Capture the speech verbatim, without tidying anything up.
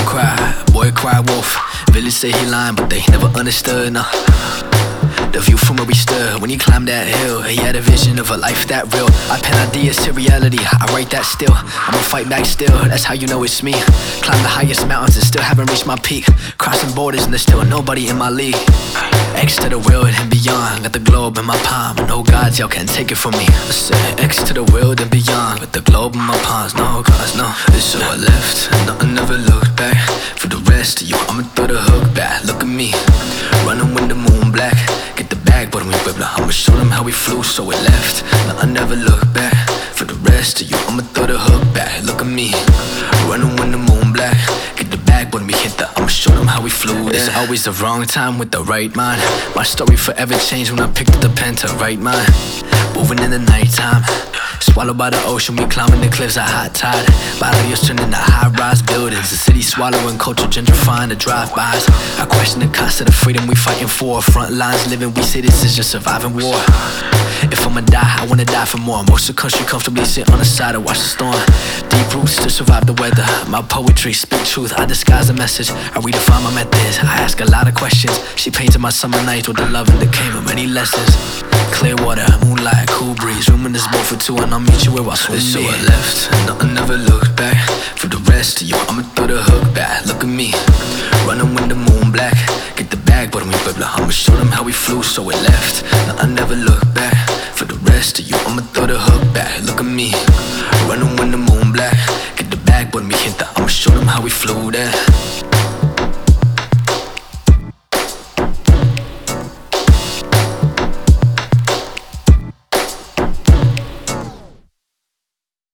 cry, boy cry wolf. Village say he lying, but they never understood, no. The view from where we stood when he climbed that hill, he had a vision of a life that real. I pen ideas to reality, I write that still. I'ma fight back still, that's how you know it's me. Climb the highest mountains and still haven't reached my peak. Crossing borders and there's still nobody in my league. X to the world and beyond, got the globe in my palm. No gods, y'all can't take it from me. I said X to the world and beyond, got the globe in my palms. No gods, no. So I left, and I never looked back. For the rest of you, I'ma throw the hook back. Look at me, running when the moon black. Get the bag, but we whip, I'ma show them how we flew, so we left. Now I never look back. For the rest of you, I'ma throw the hook back. Look at me, running when the moon black. Get the bag, but we hit the, I'ma show them how we flew. It's always the wrong time with the right mind. My story forever changed when I picked up the pen to write mine. Moving in the nighttime, swallowed by the ocean, we climbing the cliffs at high tide. Barrios turn into high-rise buildings, the city swallowing culture, gentrifying the drive-bys. I question the cost of the freedom we fighting for. Front lines living, we say this is just surviving war. If I'ma die, I wanna die for more. Most of the country comfortably sit on the side and watch the storm. Deep roots to survive the weather. My poetry, speak truth, I disguise the message. I redefine my methods, I ask a lot of questions. She painted my summer nights with the love and decay of many lessons. Clear water, moonlight, cool breeze. Room in this boat for two and I'll meet you where I swim. So I left, and I never looked back. For the rest of you, I'ma throw the hook back. Look at me, running when the moon black. Get the bag, but we whip, I'ma show them how we flew, so we left. Now I never look back. For the rest of you, I'ma throw the hook